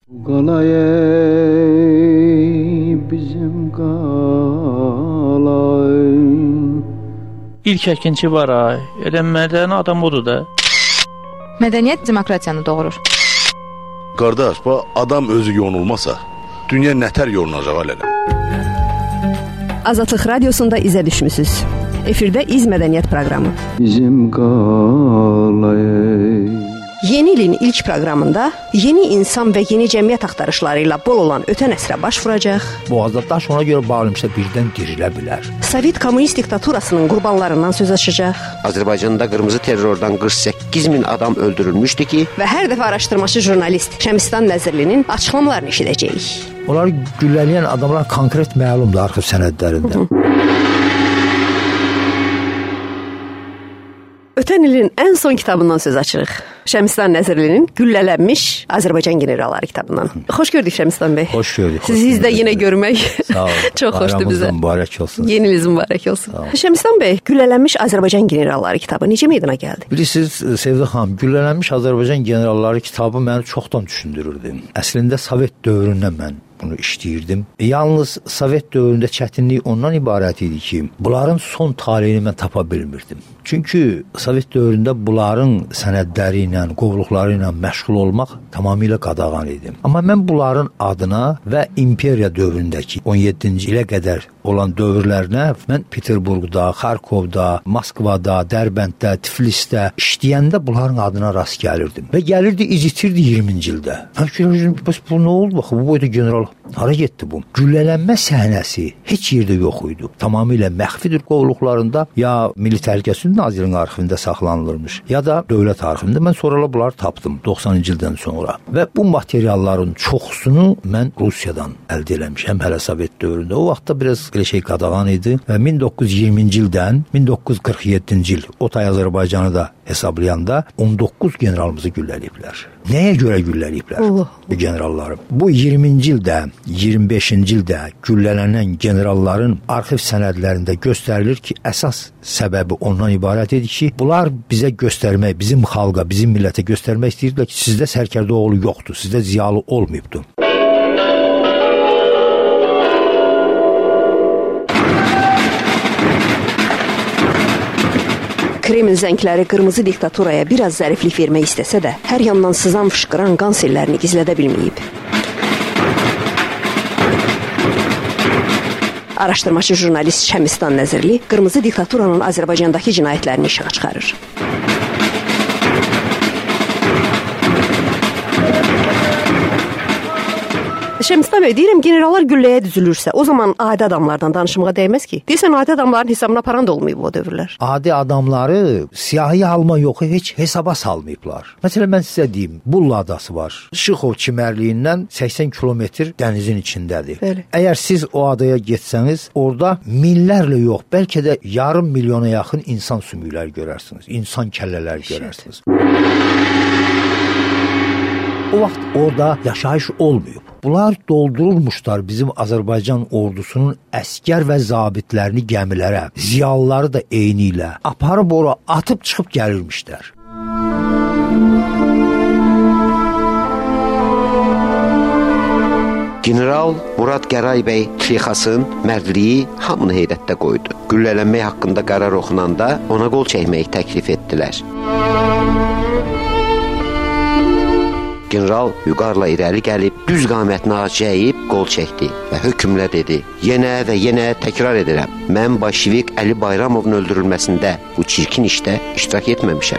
Bizim qalay. İlk əkinçi var ay. Elə mədəni adam odur da. Mədəniyyət demokratiyanı doğurur. Qardaş, bu adam özü yonulmasa, dünya nətər yonulacaq elə? Azadlıq radiosunda izə düşmüsüz. Efirdə İz Mədəniyyət proqramı. Bizim qalay. Yeni ilin ilk proqramında yeni insan və yeni cəmiyyət axtarışları ilə bol olan ötən əsrə baş vuracaq. Boğazda daş ona görə bağlamışsa birdən dirilə bilər. Sovet kommunist diktaturasının qurbanlarından söz açacaq. Azərbaycanda qırmızı terrordan 48 min adam öldürülmüşdü ki, və hər dəfə araşdırmaçı jurnalist Şəmistan Nəzirlinin açıqlamalarını eşidəcəyik. Onları güllələyən adamlar konkret məlumdur arxiv sənədlərində. Ötən ilin ən son kitabından söz açırıq. Şəmistan Nəzirlinin Güllələnmiş Azərbaycan generalları kitabından. Xoş gördük Şəmistan bəy. Xoş gördük. Sizi də yenə görmək çox xoşdur bizə. Mübarək olsun. Yeniniz mübarək olsun. Şəmistan bəy, Güllələnmiş Azərbaycan generalları kitabı necə meydana gəldi? Bilirsiniz Sevda xanım, Güllələnmiş Azərbaycan generalları kitabı məni çoxdan düşündürürdü. Əslində Sovet dövründən mən bunu işləyirdim. Yalnız Sovet dövründə çətinlik ondan ibarət idi ki, bunların son taleyini mən tapa bilmirdim. Çünki Sovet dövründə bunların sənədləri ilə, qovluqları ilə məşğul olmaq tamamilə qadağan idi. Amma mən bunların adına və imperiya dövründəki 17-ci ilə qədər olan dövrlərinə mən Peterburqda, Xarkovda, Moskvada, Dərbənddə, Tiflisdə işləyəndə bunların adına rast gəlirdim. Və gəlirdi, izitirdi 20-ci ildə. Bəs bu nə oldu? Baxın, bu boyda general hara getdi bu? Güllələnmə səhnəsi heç yerdə yox idi. Tamamilə məxfidir qovluqlarında, ya Milli Təhlükəsizlik Nazirliyinin arxivində saxlanılırmış, ya da dövlət arxivində. Mən sonralar bunları tapdım 90-cı ildən sonra. Və bu materialların çoxsunu mən Rusiyadan əldə eləmişəm hələ Sovet dövründə. O vaxtda biraz belə şey qadağan idi və 1920-ci ildən 1947-ci il Otay Azərbaycanı da hesablayanda 19 generalımızı gülləliyiblər. Nəyə görə gülləliyiblər bu generalları? Bu 20-ci ildə, 25-ci ildə güllələnən generalların arxiv sənədlərində göstərilir ki, əsas səbəbi ondan ibarət idi ki, bunlar bizə göstərmək, bizim xalqa, bizim millətə göstərmək istəyirdilər ki, sizdə Sərkərdoğlu yoxdur, sizdə ziyalı olmayıbdır. Kreml zəngləri qırmızı diktaturaya biraz zəriflik vermək istəsə də, hər yandan sızan fışqıran qan sellərini gizlədə bilməyib. Araşdırmaçı jurnalist Şəmistan Nəzirli qırmızı diktaturanın Azərbaycandakı cinayətlərini işığa çıxarır. Şəmistan bəy, deyirəm, generallar gülləyə düzülürsə, o zaman adi adamlardan danışmağa dəyməz ki. Deyirsən, adi adamların hesabına paran da olmayıb o dövrlər. Adi adamları siyahıya alma yox, heç hesaba salmayıblar. Məsələn, mən sizə deyim, Bulla adası var. Şıxov çimərliyindən 80 kilometr dənizin içindədir. Bəli. Əgər siz o adaya getsəniz, orada minlərlə yox, bəlkə də yarım milyona yaxın insan sümükləri görərsiniz, insan kəllələr görərsiniz. O vaxt orada yaşayış olmayıb. Bunlar doldurulmuşlar bizim Azərbaycan ordusunun əskər və zabitlərini gəmilərə, ziyalıları da eyni ilə aparıb ora atıb çıxıb gəlirmişlər. General Murad Qəray bəy Şeyxasın mərdliyi hamını heyrətdə qoydu. Güllələnmək haqqında qərar oxunanda ona qol çəkməyi təklif etdilər. General vüqarla irəli gəlib, düz qamətini acıyıb qol çəkdi və hökmlə dedi: yenə və yenə təkrar edirəm, mən Bolşevik Əli Bayramovun öldürülməsində bu çirkin işdə iştirak etməmişəm.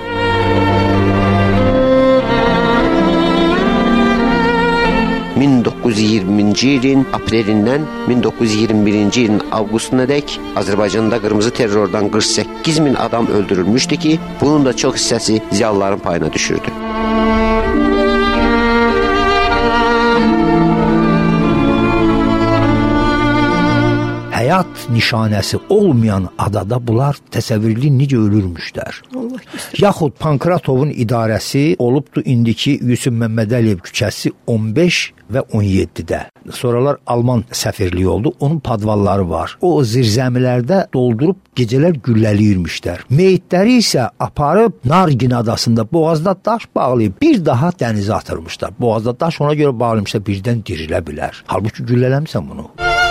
...1920-ci ilin aprelindən 1921-ci ilin avqustuna dək Azərbaycanda qırmızı terrordan 48 min adam öldürülmüşdü ki, bunun da çox hissəsi ziyalıların payına düşürdü. Həyat nişanəsi olmayan adada bunlar təsəvvürlü necə ölürmüşlər. Allah göstərsin. Yaxud Pankratovun idarəsi olubdu indiki Yusuf Məmmədəliyev küçəsi 15 və 17-də. Sonralar Alman səfirliyi oldu. Onun padvalları var. O zirzəmilərdə doldurub gecələr gülləliyirmişlər. Meyitləri isə aparıb Nargin adasında boğazda daş bağlayıb bir daha dənizə atırmışlar. Boğazda daş ona görə bağlamışlar, birdən dirilə bilər. Halbuki güllələmsən bunu.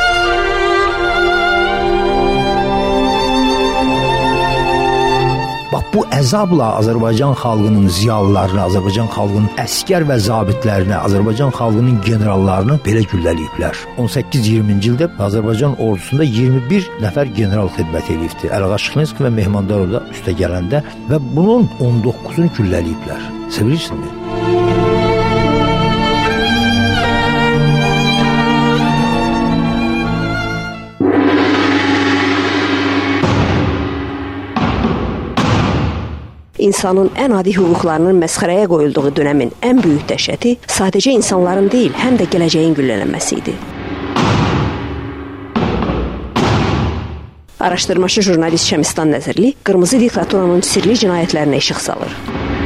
Bax, bu əzabla Azərbaycan xalqının ziyalılarını, Azərbaycan xalqının əskər və zabitlərini, Azərbaycan xalqının generallarını belə gülləliyiblər. 18-20-ci ildə Azərbaycan ordusunda 21 nəfər general xidmət edibdi. Əlğa Şıxlinski və Mehmandarov da üstə gələndə və bunun 19-unu gülləliyiblər. Sevirsinmi? İnsanın ən adi hüquqlarının məsxərəyə qoyulduğu dönəmin ən böyük dəhşəti sadəcə insanların deyil, həm də gələcəyin güllələnməsi idi. Araşdırmaçı jurnalist Şəmistan Nəzirli qırmızı diktaturanın sirli cinayətlərinə işıq salır.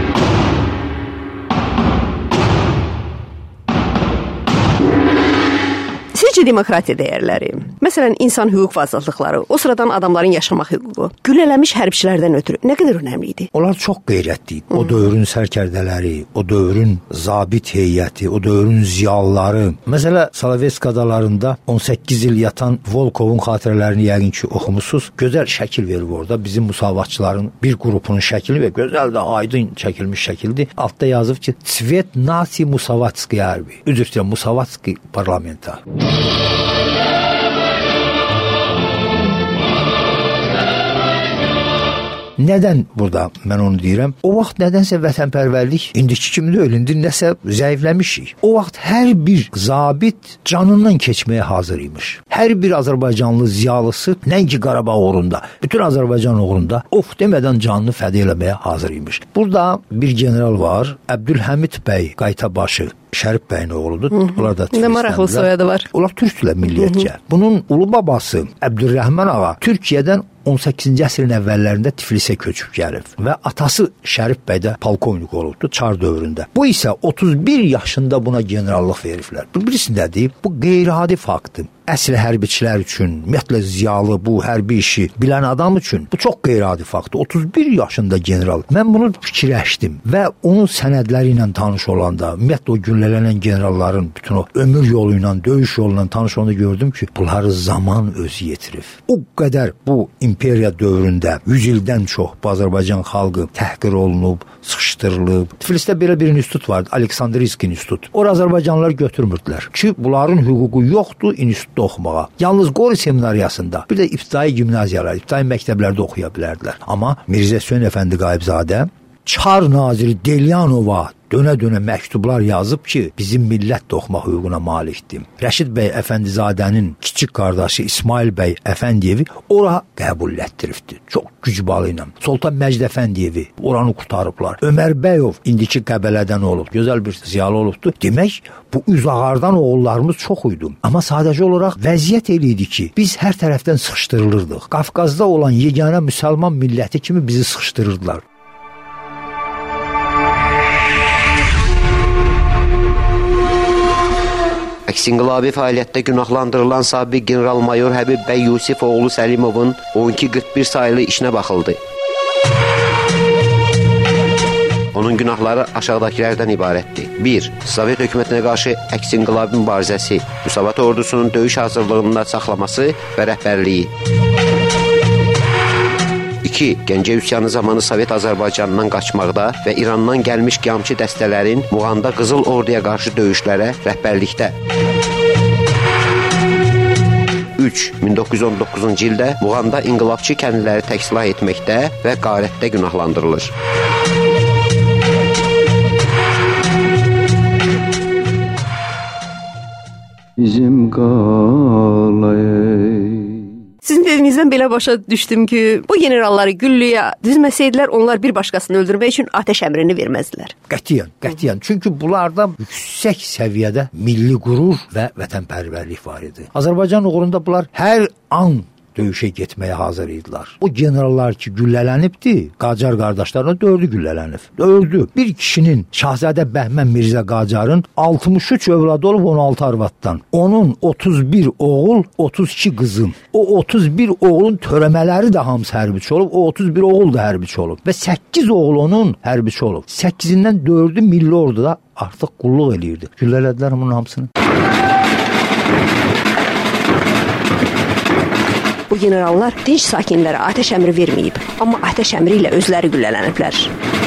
Sizcə demokratiya dəyərləri, məsələn, insan hüquq və azadlıqları, o sıradan adamların yaşamaq hüququ, güllələnmiş hərbçilərdən ötürü nə qədər önəmli idi? Onlar çox qeyrətli idi. O dövrün sərkərdələri, o dövrün zabit heyəti, o dövrün ziyalıları. Məsələ, Salavesk adalarında 18 il yatan Volkovun xatirələrini yəqin ki oxumusunuz. Gözəl şəkil verir orada. Bizim müsavatçıların bir qrupunun şəkli və gözəl də aydın çəkilmiş şəkildir. Altda yazıb ki, Tsvet Nasi Musavatski Arbi. Üzr istəyirəm, Musavatski parlamenta. Nədən burada mən onu deyirəm? O vaxt nədənsə vətənpərvərlik indiki kimi deyil, indi nəsə zəifləmişik. O vaxt hər bir zabit canından keçməyə hazır imiş. Hər bir Azərbaycanlı ziyalısı nəinki Qarabağ uğrunda, bütün Azərbaycan uğrunda of demədən canını fəda eləməyə hazır imiş. Burada bir general var, Əbdülhəmid bəy Qaytabaşı. Şərif bəyin oğludur. Onlar da Nə maraqlı soyadı var. Onlar türkdülər milliyyətcə. Bunun ulu babası Əbdülrəhman ağa Türkiyədən 18-ci əsrin əvvəllərində Tiflisə köçüb gəlib və atası Şərif bəy də polkovnik olubdu Çar dövründə. Bu isə 31 yaşında buna generallıq veriblər. Bilirsin nədir? Bu qeyri-adi faktdır. Əsl hərbiçilər üçün, ümumiyyətlə ziyalı bu hərbi işi bilən adam üçün bu çox qeyri-adi faktdır. 31 yaşında general. Mən bunu fikirləşdim və onun sənədləri ilə tanış olanda, ümumiyyətlə o güllələnən generalların bütün o ömür yolu ilə, döyüş yolu ilə tanış olanda gördüm ki, bunları zaman özü yetirib. O qədər bu imperiya dövründə 100 ildən çox Azərbaycan xalqı təhqir olunub, sıxışdırılıb. Tiflisdə belə bir institut vardı, Aleksandriyski institut. Ora Azərbaycanlılar götürmürdülər ki, bunların hüququ yoxdur institutda oxumağa. Yalnız Qori seminariyasında, bir də ibtidai gimnaziyalar, ibtidai məktəblərdə oxuya bilərdilər. Amma Mirzə Hüseyn Əfəndi Qayıbzadə Çar naziri Delyanova dönə-dönə məktublar yazıb ki, bizim millət də oxumaq hüququna malikdir. Rəşid bəy Əfəndizadənin kiçik qardaşı İsmail bəy Əfəndiyevi ora qəbul etdiribdi. Çox gücbalı ilə. Sultan Məcid Əfəndiyevi oranı qurtarıblar. Ömər Bəyov indiki Qəbələdən olub. Gözəl bir ziyalı olubdu. Demək, bu üzağardan oğullarımız çox idi. Amma sadəcə olaraq vəziyyət eləydi ki, biz hər tərəfdən sıxışdırılırdıq. Qafqazda olan yeganə müsəlman milləti kimi bizi sıxışdırırdılar. Əks-inqilabi fəaliyyətdə günahlandırılan sabiq general-mayor Həbib bəy Yusif oğlu Səlimovun 1241 sayılı işinə baxıldı. Onun günahları aşağıdakilərdən ibarətdir. 1. Sovet hökumətinə qarşı əks-inqilabi mübarizəsi, Müsavat ordusunun döyüş hazırlığında saxlaması və rəhbərliyi. 2. Gəncə üsyanı zamanı Sovet Azərbaycanından qaçmaqda və İrandan gəlmiş qiyamçı dəstələrin Muğanda Qızıl Orduya qarşı döyüşlərə rəhbərlikdə. 3. 1919-cu ildə Muğanda inqilabçı kəndliləri təksilah etməkdə və qarətdə günahlandırılır. Bizim qalayı. Sizin dediyinizdən belə başa düşdüm ki, bu generalları güllüyə düzməsəydilər, onlar bir başqasını öldürmək üçün atəş əmrini verməzdilər. Qətiyyən. Çünki bunlarda yüksək səviyyədə milli qürur və vətənpərvərlik var idi. Azərbaycan uğrunda bunlar hər an döyüşə getməyə hazır idilər. O generallar ki güllələnibdi, Qacar qardaşlarına 4-ü güllələnib. 4-ü. Bir kişinin Şahzadə Bəhmən Mirzə Qacarın 63 övladı olub 16 arvaddan. Onun 31 oğul, 32 qızın. O 31 oğulun törəmələri də hamısı hərbiçi olub. O 31 oğul da hərbiçi olub. Və 8 oğul onun hərbiçi olub. 8-dən 4-ü milli orduda artıq qulluq eləyirdi. Güllələdilər bunun hamısını. Bu generallar dinc sakinlərə atəş əmri verməyib, amma atəş əmri ilə özləri güllələniblər.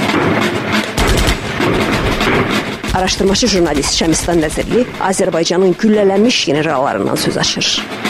Araşdırmaçı jurnalist Şəmistan Nəzirli Azərbaycanın güllələnmiş generallarından söz açır.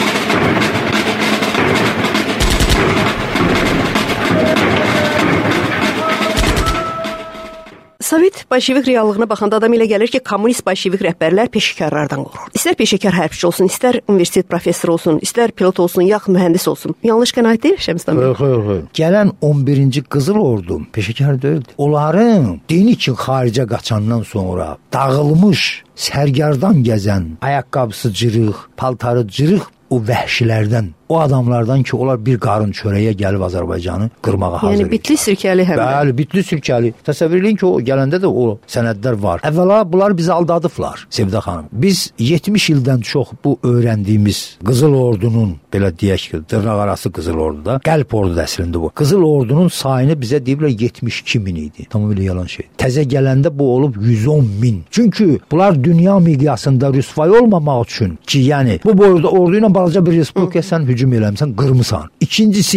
Sovet bolşevik reallığına baxanda adam elə gəlir ki, kommunist bolşevik rəhbərlər peşəkarlardan qorxur. İstər peşəkar hərbçi olsun, istər universitet professoru olsun, istər pilot olsun, yaxud mühəndis olsun. Yanlış qənaət deyil Şəmistan bəy? Yox. Gələn 11-ci Qızıl Ordu peşəkar deyildi. Onların dini üçün xaricə qaçandan sonra dağılmış, sərgardan gəzən, ayaqqabısı cırıq, paltarı cırıq o vəhşilərdən, o adamlardan ki, onlar bir qarın çörəyə gəlib Azərbaycanı qırmağa hazır. Yəni bitli sirkəli həmlə. Bəli, bitli sirkəli. Təsəvvür edin ki, o gələndə də o sənədlər var. Əvvəla bunlar bizi aldadıblar, Sevda xanım. Biz 70 ildən çox bu öyrəndiyimiz Qızıl Ordunun, belə deyək ki, dırnaq arası Qızıl Orduda, qəlb ordu əslində bu. Qızıl Ordunun sayını bizə deyiblər 72 min idi. Tamamilə yalan şey. Təzə gələndə bu olub 110 min. Çünki bunlar dünya miqyasında rüsvay olmamaq üçün ki, yəni bu boyda ordu ilə balaca bir respublikaya sən hücum eləmişsən, qırmısan. İkincisi,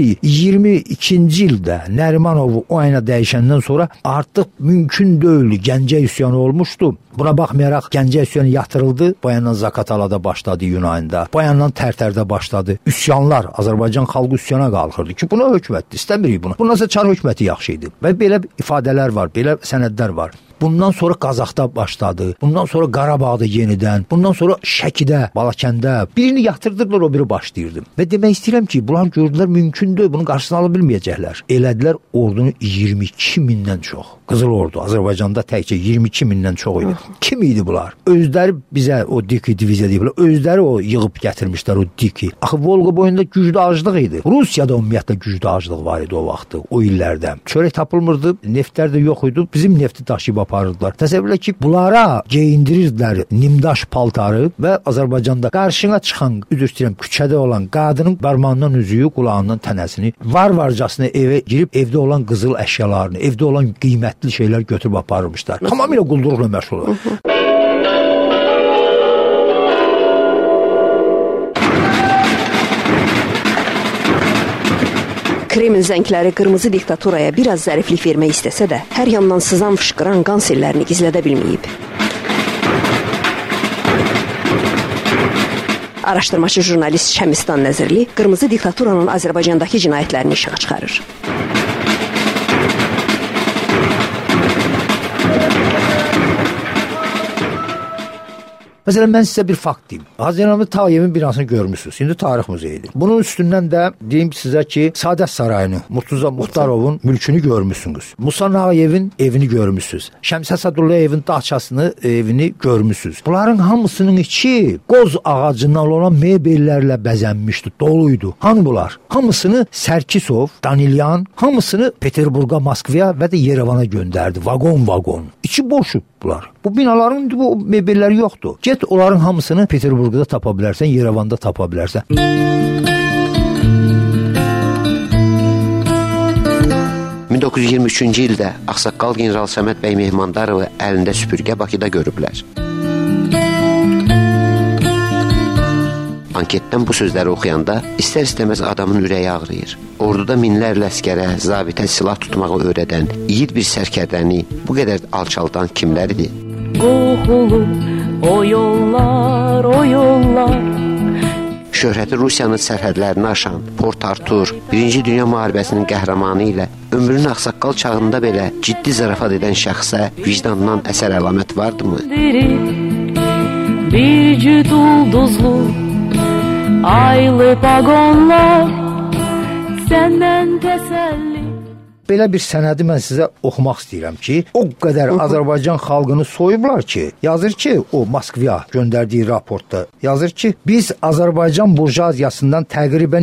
22-ci ildə Nərimanovu o ayına dəyişəndən sonra artıq mümkün deyil. Gəncə üsyanı olmuşdu. Buna baxmayaraq Gəncə üsyanı yatırıldı. Bu yandan Zaqatalada başladı Yunanında. Bu yandan Tərtərdə başladı. Üsyanlar, Azərbaycan xalqı üsyana qalxırdı ki, buna hökumətdir, istəmirik bunu. Bundan sonra Çar hökuməti yaxşı idi. Və belə ifadələr var, belə sənədlər var. Bundan sonra Qazaxda başladı. Bundan sonra Qarabağda yenidən. Bundan sonra Şəkidə, Balakəndə. Birini yatırdılar, o biri başlayırdı. Və demək istəyirəm ki, bunlar gördülər mümkündür. Bunun qarşısını ala bilməyəcəklər. Elədilər ordunu 22 mindən çox. Qızıl Ordu Azərbaycanda təkcə 22 mindən çox idi. Kim idi bunlar? Özləri bizə o Diki diviziya deyiblər. Özləri o yığıb gətirmişlər o Diki. Axı Volqa boyunda güclü aclıq idi. Rusiyada ümumiyyətlə güclü aclıq var idi o vaxtı, o illərdə. Çörək tapılmırdı, neftlər də yox idi. Bizim nefti daşıyıb aparırdılar. Təsəvvürlə ki, bunlara geyindirirdilər nimdaş paltarı və Azərbaycanda qarşına çıxan, üzr istəyirəm, küçədə olan qadının barmağından üzüyü, qulağından tənəsini, var-varcasına evə girib evdə olan qızıl əşyalarını, evdə olan qiymətli şeylər götürüb aparırmışlar. Tamamilə quldurluqla məşğul olur. Kreml zəngləri qırmızı diktaturaya biraz zəriflik vermək istəsə də, hər yandan sızan fışqıran qan sellərini gizlədə bilməyib. Araşdırmaçı jurnalist Şəmistan Nəzirli qırmızı diktaturanın Azərbaycandakı cinayətlərini işığa çıxarır. Məsələn, mən sizə bir fakt deyim. Hacı Tağıyevin binasını görmüsünüz. İndi Tarix Muzeyidir. Bunun üstündən də deyim sizə ki, Saadət Sarayını, Murtuza Muxtarovun mülkünü görmüsünüz. Musa Nağıyevin evini görmüsünüz. Şəmsə Sadullayevin dağçasını, evini görmüsünüz. Bunların hamısının içi qoz ağacından olan mebellərlə bəzənmişdi, doluydu. Hanı bunlar? Hamısını Sərkisov, Danilyan, hamısını Peterburqa, Moskvaya və də Yerevana göndərdi. Vagon-vagon. İçi boşub bunlar. Bu binaların bu mebelləri yoxdur. Get onların hamısını Peterburqda tapa bilərsən, Yerevanda tapa bilərsən. ...1923-cü ildə Ağsaqqal general Səməd bəy Mehmandarovu əlində süpürgə Bakıda görüblər. Anketdən bu sözləri oxuyanda istər-istəməz adamın ürəyi ağrıyır. Orduda minlərlə əskərə, zabitə silah tutmağı öyrədən, yiğit bir sərkərdəni bu qədər alçaldan kimlər idi? Qoxulu o yollar, o yollar. Şöhrəti Rusiyanın sərhədlərini aşan Port Artur, 1-ci Dünya müharibəsinin qəhrəmanı ilə ömrünün ağsaqqal çağında belə ciddi zarafat edən şəxsə vicdandan əsər əlamət vardımı? Bir cüt ulduzlu aylı pagonlar səndən təsəlli. Belə bir sənədi mən sizə oxumaq istəyirəm ki, o qədər Azərbaycan xalqını soyublar ki, yazır ki, o Moskvaya göndərdiyi raportda yazır ki, biz Azərbaycan burjuaziyasından təqribən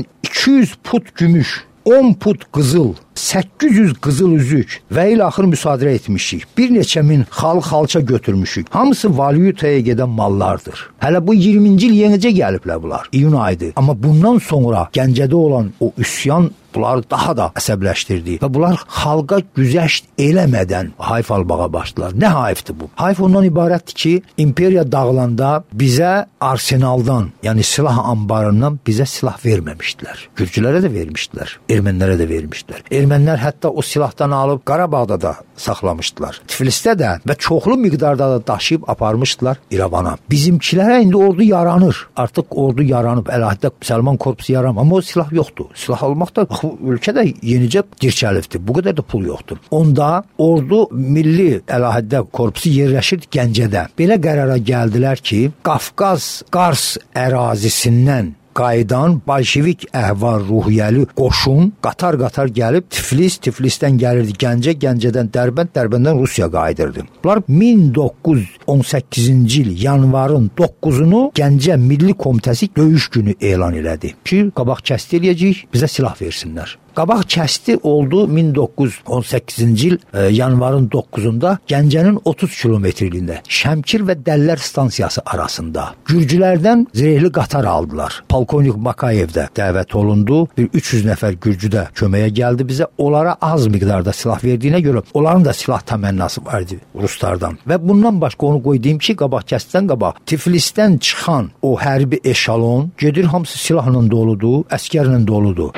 200 put gümüş, 10 put qızıl, 800 qızıl üzük və ilə axır müsadirə etmişik. Bir neçə min xalça götürmüşük. Hamısı valyutaya gedən mallardır. Hələ bu 20-ci il yenicə gəliblər bunlar. İyun ayıdır. Amma bundan sonra Gəncədə olan o üsyan bunları daha da əsəbləşdirdi və bunlar xalqa güzəşt eləmədən hayf almağa başladılar. Nə hayfdır bu? Hayf ondan ibarətdir ki, imperiya dağılanda bizə arsenaldan, yəni silah anbarından bizə silah verməmişdilər. Gürcülərə də vermişdilər, ermənilərə də vermişdilər. Ermənilər hətta o silahdan alıb Qarabağda da saxlamışdılar. Tiflisdə də və çoxlu miqdarda da daşıyıb aparmışdılar İrəvana. Bizimkilərə indi ordu yaranır. Artıq ordu yaranıb, əlahiddə Müsəlman korpusu yaranıb, amma o silah yoxdur. Silah almaq da ölkədə yenicə dirçəlibdir. Bu qədər də pul yoxdur. Onda ordu milli əlahiddə korpusu yerləşirdi Gəncədə. Belə qərara gəldilər ki, Qafqaz-Qars ərazisindən qayıdan bolşevik əhval ruhiyyəli qoşun qatar-qatar gəlib Tiflisdən gəlirdi Gəncə, Gəncədən Dərbənd, Dərbəndən Rusiya qayıdırdı. Bunlar 1918-ci il yanvarın 9-unu Gəncə Milli Komitəsi döyüş günü elan elədi ki, qabaq kəsdi eləyəcək, bizə silah versinlər. Qabaq kəsti oldu 1918-ci il yanvarın 9-unda Gəncənin 30 kilometrliyində Şəmkir və Dəllər stansiyası arasında Gürcülərdən zirehli qatar aldılar. Polkovnik Makayev də dəvət olundu. Bir 300 nəfər Gürcü də köməyə gəldi bizə. Onlara az miqdarda silah verdiyinə görə onların da silah təmənnası vardı ruslardan. Və bundan başqa onu qoydum ki, qabaq kəstdən qabaq Tiflisdən çıxan o hərbi eşalon gedir, hamısı silahla doludur, əskərlə doludur.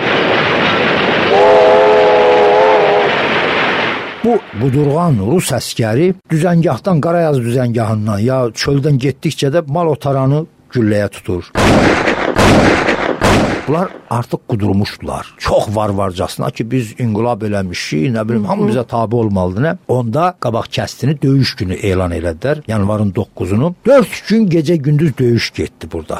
Bu budurğan Rus əskəri düzəngahdan, Qarayaz düzəngahından ya çöldən getdikcə də mal otaranı gülləyə tutur. Bunlar artıq qudurmuşdular. Çox varcasına ki, biz inqilab eləmişik, nə bilim, hamı bizə tabi olmalıdır, nə? Onda qabaq kəstini döyüş günü elan elədilər, yanvarın 9-unu. 4 gün gecə-gündüz döyüş getdi burada.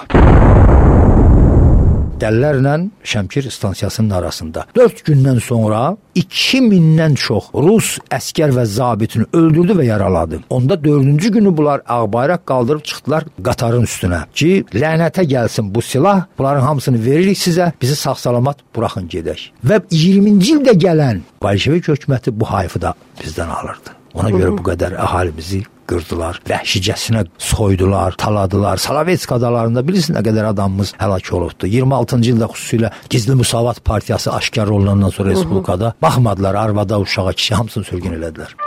Dəllərlə Şəmkir stansiyasının arasında. 4 gündən sonra 2000-dən çox Rus əskər və zabitini öldürdü və yaraladı. Onda 4-cü günü bunlar ağbayraq qaldırıb çıxdılar qatarın üstünə ki, lənətə gəlsin bu silah, bunların hamısını veririk sizə, bizi sağ-salamat buraxın gedək. Və 20-ci ildə gələn bolşevik hökuməti bu hayfı da bizdən alırdı. Ona görə bu qədər əhalimizi qırdılar, vəhşicəsinə soydular, taladılar. Salavetsk adalarında bilirsiniz nə qədər adamımız həlak olubdu. 26-cı ildə xüsusilə Gizli Müsavat Partiyası aşkar olunandan sonra Respublikada baxmadılar, arvada, uşağa, kişi hamısını sürgün elədilər.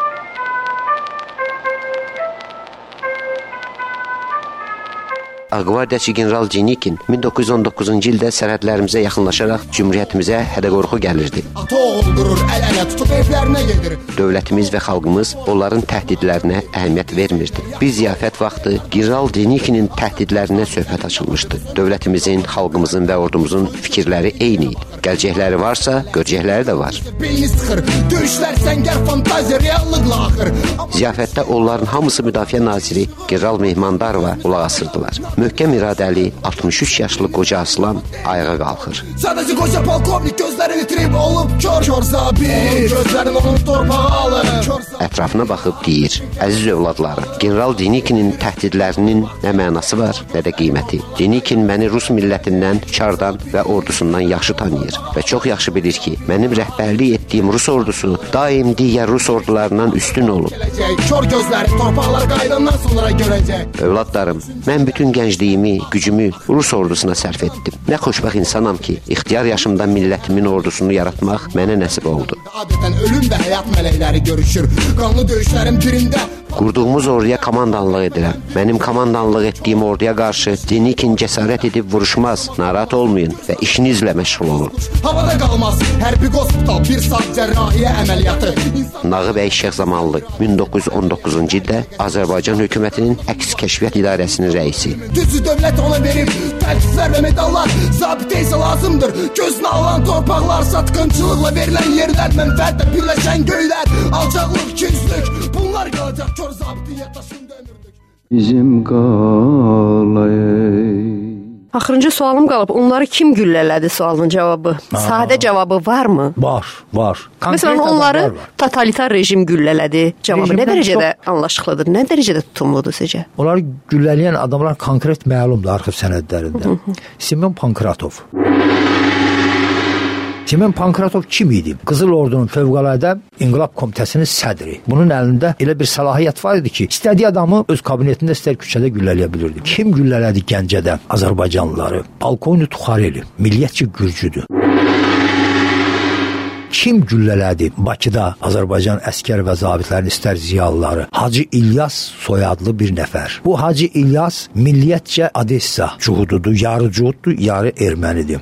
Ağqvardiyaçı general Denikin 1919-cu ildə sərhədlərimizə yaxınlaşaraq cümhuriyyətimizə hədə-qorxu gəlirdi. Ata oğuldurur, əl-ələ tutub evlərinə gedir. Dövlətimiz və xalqımız onların təhdidlərinə əhəmiyyət vermirdi. Bir ziyafət vaxtı general Denikinin təhdidlərindən söhbət açılmışdı. Dövlətimizin, xalqımızın və ordumuzun fikirləri eyni idi. Gələcəkləri varsa, görəcəkləri də var. Döyüşlər səngər fantaziya, reallıqla axır. Ziyafətdə onların hamısı müdafiə naziri general Mehmandarova qulaq asırdılar. Möhkəm iradəli 63 yaşlı qoca aslan ayağa qalxır. Sadəcə qoca polkovnik gözlərini itirib olub kör zabit, gözlərini onun torpağı alır. Ətrafına baxıb deyir: "Əziz övladlarım, general Denikinin təhdidlərinin nə mənası var, nə də qiyməti. Denikin məni Rus millətindən, çardan və ordusundan yaxşı tanıyır və çox yaxşı bilir ki, mənim rəhbərlik etdiyim Rus ordusu daim digər Rus ordularından üstün olub. Kör gözləri torpaqlar qayıdandan sonra görəcək. Övladlarım, mən bütün gəncliyimi, gücümü Rus ordusuna sərf etdim. Nə xoşbəxt insanam ki, ixtiyar yaşımda millətimin ordusunu yaratmaq mənə nəsib oldu. Adətən ölüm və həyat mələkləri görüşür. Qanlı döyüşlərin birində qurduğumuz orduya komandanlıq edirəm. Mənim komandanlıq etdiyim orduya qarşı Denikin cəsarət edib vuruşmaz. Narahat olmayın və işinizlə məşğul olun." Havada qalmaz hərbi hospital, bir saat cərrahiyyə əməliyyatı. Nağıbəy Şeyxzamanlı 1919-cu ildə Azərbaycan hökumətinin əks kəşfiyyat idarəsinin rəisi. Düzü dövlət ona verib təltiflər və medallar, zabitə isə lazımdır. Gözünə alan torpaqlar, satqınçılıqla verilən yerlər, mənfəətlə birləşən göylər, alçaqlıq, ikinclik, bunlar qalacaq kör zabitin yaddaşında ömürdük. Bizim qalay. Axırıncı sualım qalıb. Onları kim güllələdi sualın cavabı? Sadə cavabı varmı? Var. Məsələn, onları totalitar rejim güllələdi. Cavabı nə dərəcədə anlaşıqlıdır, nə dərəcədə tutumludur sizcə? Onları güllələyən adamlar konkret məlumdur arxiv sənədlərində. Simeon Pankratov. Semen Pankratov kim idi? Qızıl Ordunun Fövqəladə İnqilab Komitəsinin sədri. Bunun əlində elə bir səlahiyyət var idi ki, istədiyi adamı öz kabinetində istər küçədə güllələyə bilirdi. Kim güllələdi Gəncədə Azərbaycanlıları? Polkovnik Tuxareli, milliyyətçi gürcüdür. Kim güllələdi Bakıda Azərbaycan əskər və zabitlərin istər ziyalıları? Hacı İlyas soyadlı bir nəfər. Bu Hacı İlyas milliyyətcə Odessa cuhududur, yarı cuhuddur, yarı ermənidir.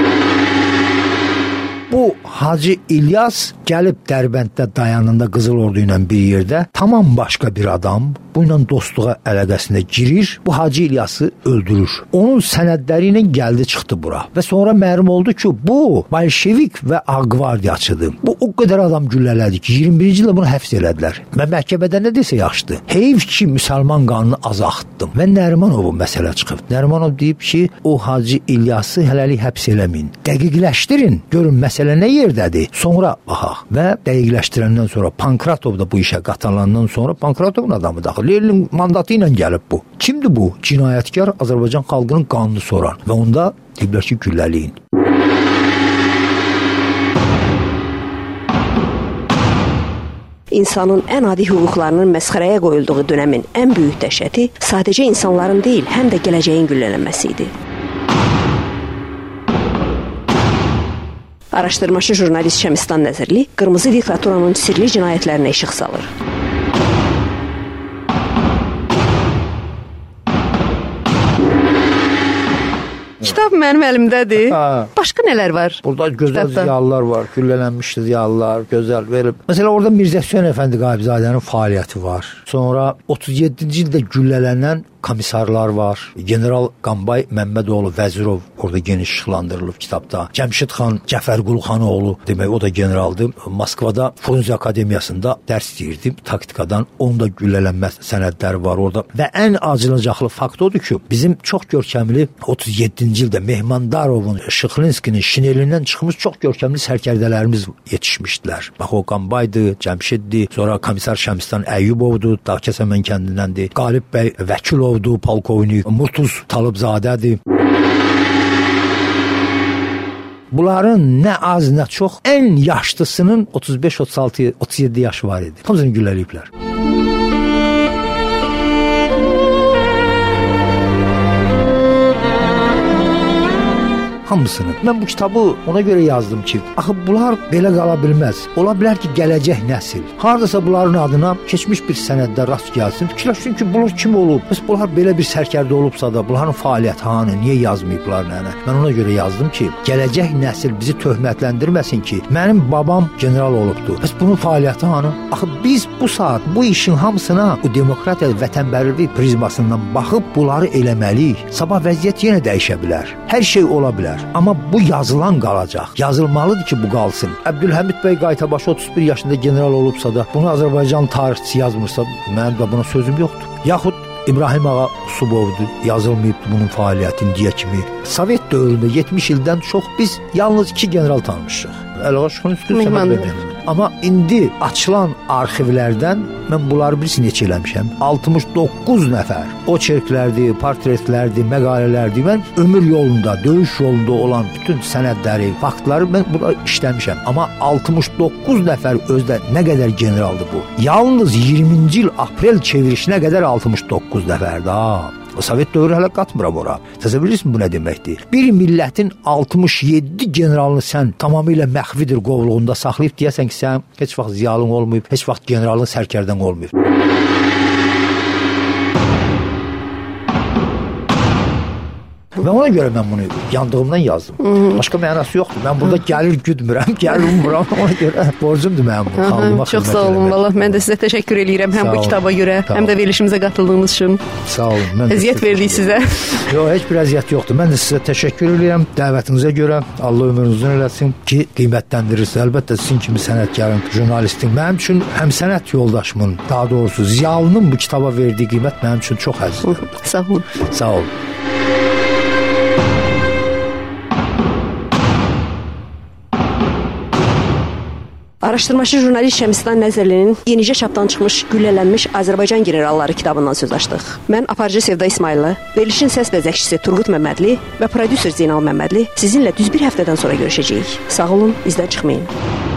Bu Hacı İlyas gəlib Dərbənddə dayanında Qızıl Ordu ilə bir yerdə tamam başqa bir adam bu ilə dostluğa əlaqəsinə girir. Bu Hacı İlyası öldürür. Onun sənədləri ilə gəldi çıxdı bura. Və sonra məlum oldu ki, bu Bolşevik və Ağqvardiyaçıdır. Bu o qədər adam güllələdi ki, 21-ci ildə bunu həbs elədilər. Və məhkəmədə nə desə yaxşıdır. Heyf ki, müsəlman qanunu azaltdım. Və Nərimanovun məsələ çıxıb. Nərimanov deyib ki, o Hacı İlyası hələlik həbs eləməyin. Dəqiqləşdirin, görün məsələ nə yerdədir. Sonra baxaq. Və dəqiqləşdirəndən sonra Pankratov da bu işə qatılandan sonra Pankratovun adamı da Lenin mandatı ilə gəlib bu. Kimdir bu? Cinayətkar Azərbaycan xalqının qanunu soran. Və onda deyiblər ki, gülləliyin. İnsanın ən adi hüquqlarının məsxərəyə qoyulduğu dönəmin ən böyük dəhşəti sadəcə insanların deyil, həm də gələcəyin güllələnməsi idi. Araşdırmaçı jurnalist Şəmistan Nəzirli qırmızı diktaturanın sirli cinayətlərinə işıq salır. Kitab mənim əlimdədir. Başqa nələr var? Burada gözəl ziyalılar var, güllələnmiş ziyalılar, gözəl verib. Məsələn, orada Mirzə Hüseyn Əfəndi Qabizadənin fəaliyyəti var. Sonra 37-ci ildə güllələnən komissarlar var. General Qambay Məmmədoğlu Vəzirov orada geniş işıqlandırılıb kitabda. Cəmşid xan Cəfərqulu xanoğlu, demək o da generaldır. Moskvada Frunze Akademiyasında dərs deyirdi taktikadan. Onun da güllələnmə sənədləri var orada. Və ən acınacaqlı fakt odur ki, bizim çox görkəmli 37-ci ildə Mehmandarovun, Şıxlinskinin şinelindən çıxmış çox görkəmli sərkərdələrimiz yetişmişdilər. Bax o Qambaydı, Cəmşiddi, sonra komissar Şəmistan Əyyubovdu, Dağkəsəmən kəndindəndir. Qalib bəy Vəkilov polkovnik Murtuz Talıbzadədir. Bunların nə az nə çox ən yaşlısının 35, 36, 37 yaşı var idi. Hamısını gülləliyiblər. Hamısını. Mən bu kitabı ona görə yazdım ki, axı bunlar belə qala bilməz. Ola bilər ki, gələcək nəsil hardasa bunların adına keçmiş bir sənəddə rast gəlsin. Fikirləşsin ki, bunlar kim olub? Bəs bunlar belə bir sərkərdə olubsa da, bunların fəaliyyəti hanı, niyə yazmayıblar nənə? Mən ona görə yazdım ki, gələcək nəsil bizi töhmətləndirməsin ki, mənim babam general olubdu. Bəs bunun fəaliyyəti hanı? Axı biz bu saat bu işin hamısına bu demokratiya, vətənpərvərlik prizmasından baxıb bunları eləməliyik. Sabah vəziyyət yenə dəyişə bilər. Hər şey ola bilər. Amma bu yazılan qalacaq. Yazılmalıdır ki, bu qalsın. Əbdülhəmid bəy Qaytabaşı 31 yaşında general olubsa da, bunu Azərbaycan tarixçisi yazmırsa, mənim də buna sözüm yoxdur. Yaxud İbrahim ağa Subovdur, yazılmayıbdır bunun fəaliyyətini deyə kimi. Sovet dövründə 70 ildən çox biz yalnız 2 general tanımışıq. Əlaqəşxın üstü səbəb verdim. Amma indi açılan arxivlərdən mən bunları birisi neçə eləmişəm. 69 nəfər. O çerklərdir, portretlərdir, məqalələrdir. Mən ömür yolunda, döyüş yolunda olan bütün sənədləri, faktları mən burada işləmişəm. Amma 69 nəfər özdə nə qədər generaldır bu. Yalnız 20-ci il aprel çevirişinə qədər 69 nəfərdir. O Sovet dövrü hələ qatmıram ora. Təsəvvür edirsiniz bu nə deməkdir? Bir millətin 67 generalını sən tamamilə məxfidir qovluğunda saxlayıb deyəsən ki, sən heç vaxt ziyalın olmayıb, heç vaxt generalın sərkərdən olmayıb. Və ona görə mən bunu yandığımdan yazdım. Başqa mənası yoxdur. Mən burada gəlir güdmürəm, gəlir ummuram. Ona görə borcumdur mənim bu xalqıma. Çox sağ olun valla. Mən də sizə təşəkkür eləyirəm həm bu kitaba görə, həm də verilişimizə qatıldığınız üçün. Sağ olun. Əziyyət verdik sizə. Yox, heç bir əziyyət yoxdur. Mən də sizə təşəkkür eləyirəm dəvətinizə görə. Allah ömrünüzü uzun eləsin ki, qiymətləndirirsiniz. Əlbəttə sizin kimi sənətkarın, jurnalistin, mənim üçün həm sənət yoldaşımın, daha doğrusu ziyalının bu kitaba verdiyi qiymət mənim üçün çox əzizdir. Sağ olun. Sağ olun. Araşdırmaçı jurnalist Şəmistan Nəzərlinin yenicə çapdan çıxmış Güllələnmiş Azərbaycan generalları kitabından söz açdıq. Mən aparıcı Sevda İsmayıllı, verilişin səs bəzəkçisi Turqut Məmmədli və prodüser Zeynal Məmmədli sizinlə düz bir həftədən sonra görüşəcəyik. Sağ olun, bizdən çıxmayın.